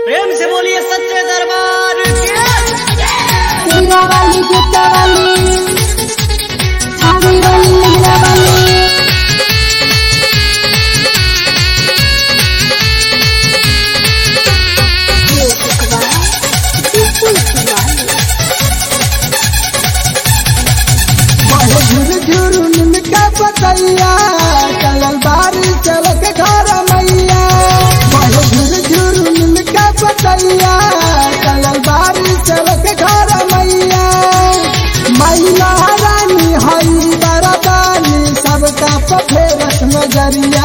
प्रेम से बोलिए सच्चे दरबार तेरा वाली गुप्ता वाली छावी वाली लहरा वाली झुरझुर पतैया चलल बारिश चल के घर मैया झुरझुर पतैया चलल बारिश चल के घर मैया मैया रानी हई बरदानी सबका फेरस नजरिया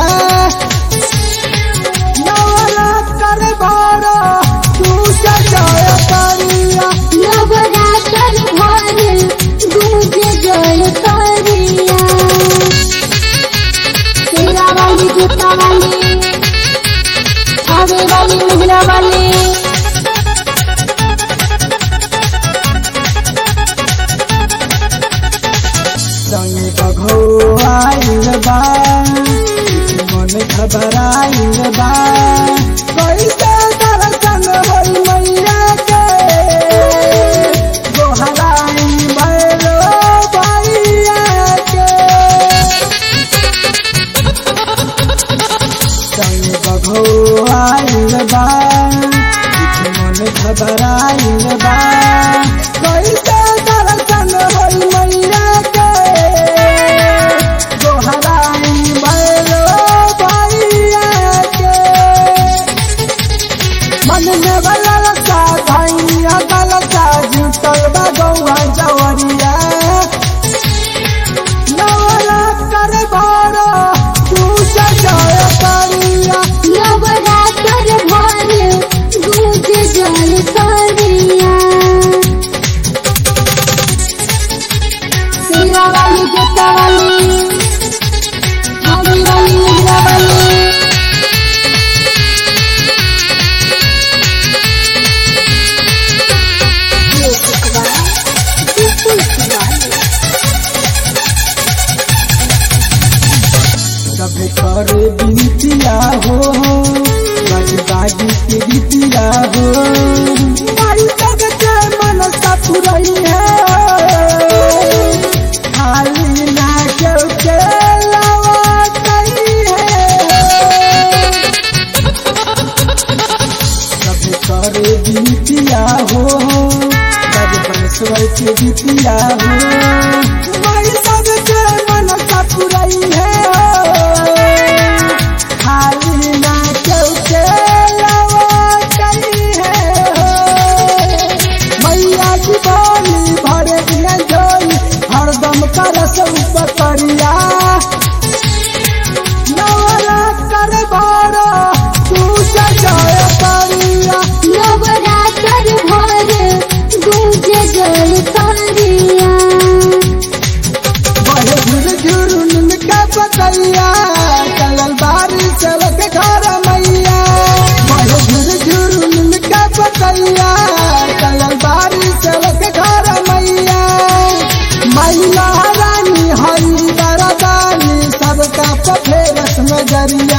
नवरा कर बारो तू सजाय करिया नवरा कर भर गूंजे जय करिया तेरा वाली गुप्ता वाली छावी वाली लहरा वाली संग बघो आइल बा मन घबराइल बा कैसे दर्शन होई मैया के गोहराई भैरो भैया के संग बघो आइल बा मन घबराइल बा कैसे दर्शन होई मैया के गोहराई भैरो भैया के मन में बलसा भैया गलसा जुटल बा गौआ जवरिया नवरा कर बारो तू सजाय करिया नवरा कर भर गूंजे जय करिया तेरा वाली गुप्ता वाली छावी वाली लहरा वाली सब करे बिनतिया हो बाजी के गीतिया हो माई तक के मन सपुरई है खाली ना के लवा कई है सब करे बिनतिया हो बाजी परमेश्वर के गीतिया हो माई तक के मन सपुरई है खाली ना के लवा कई है मैया की बोली भरे दिन जोई हरदम करस उपकरिया नवरा कर बारो तू सजाय करिया नवरा कर भर गूंजे जय करिया झुरझुर के पतैया चलल बारिश चल के घर मैया झुरझुर के पतैया चलल बारिश चल के घर मैया मैया रानी हई बरदानी सबका फेरस नजरिया